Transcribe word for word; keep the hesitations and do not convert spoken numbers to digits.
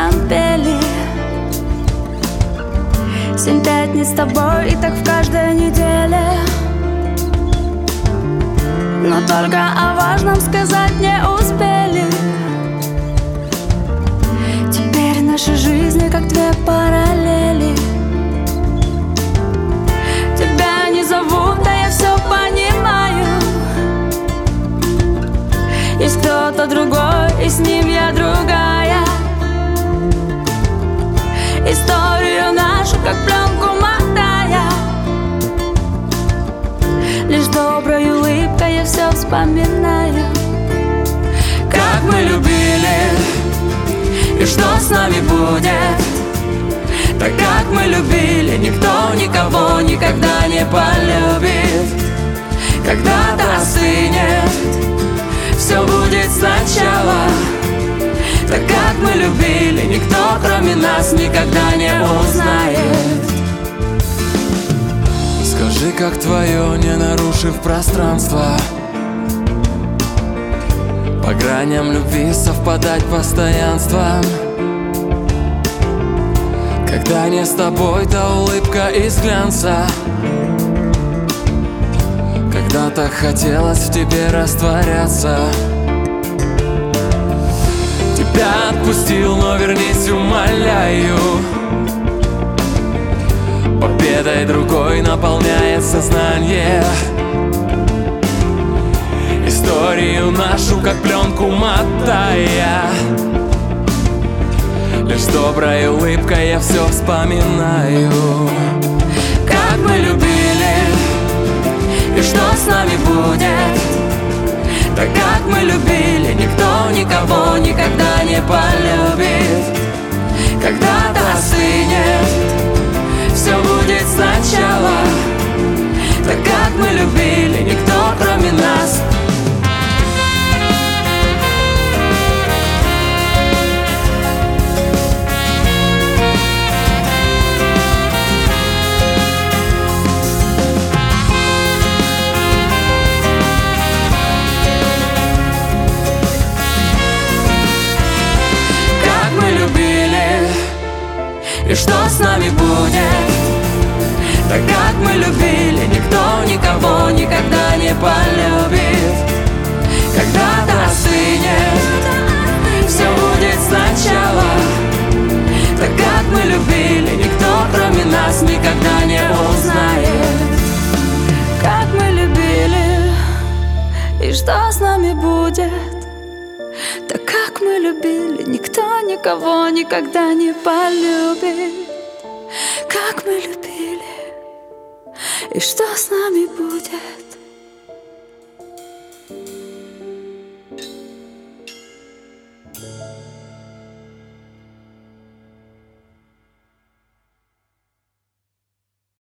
нам пели. Семь пятниц с тобой, и так в каждой неделе. Но только о важном сказать не успели. Теперь наши жизни как две параллели. Тебя не зовут, а я все понимаю. Есть кто-то другой, и с ним я другая. Историю нашу, как пленку мотая. Лишь доброй улыбкой я все вспоминаю. Как мы любили, и что с нами будет. Так как мы любили, никто никого никогда не полюбит. Когда-то остынет, все будет сначала. Так как мы любили, никто кроме нас никогда не узнает. Скажи, как твое, не нарушив пространство, по граням любви совпадать постоянством. Когда не с тобой, то улыбка из глянца. Когда-то хотелось в тебе растворяться. Тебя отпустил, но вернись, умоляю. Победой другой наполняет сознание. Историю нашу, как пленку мотая. Лишь доброй улыбкой я все вспоминаю. Как мы любили, и что с нами будет. Так как мы любили, никто никого никогда не полюбит. Когда-то остынет, все будет сначала. Так как мы любили, никто кроме нас. И что с нами будет. Так как мы любили, никто никого никогда не полюбит. Когда-то остынет, все будет сначала. Так как мы любили, никто кроме нас никогда не узнает. Как мы любили, и что с нами будет. Так как мы любили, никто никого никогда не полюбит. Как мы любили, и что с нами будет.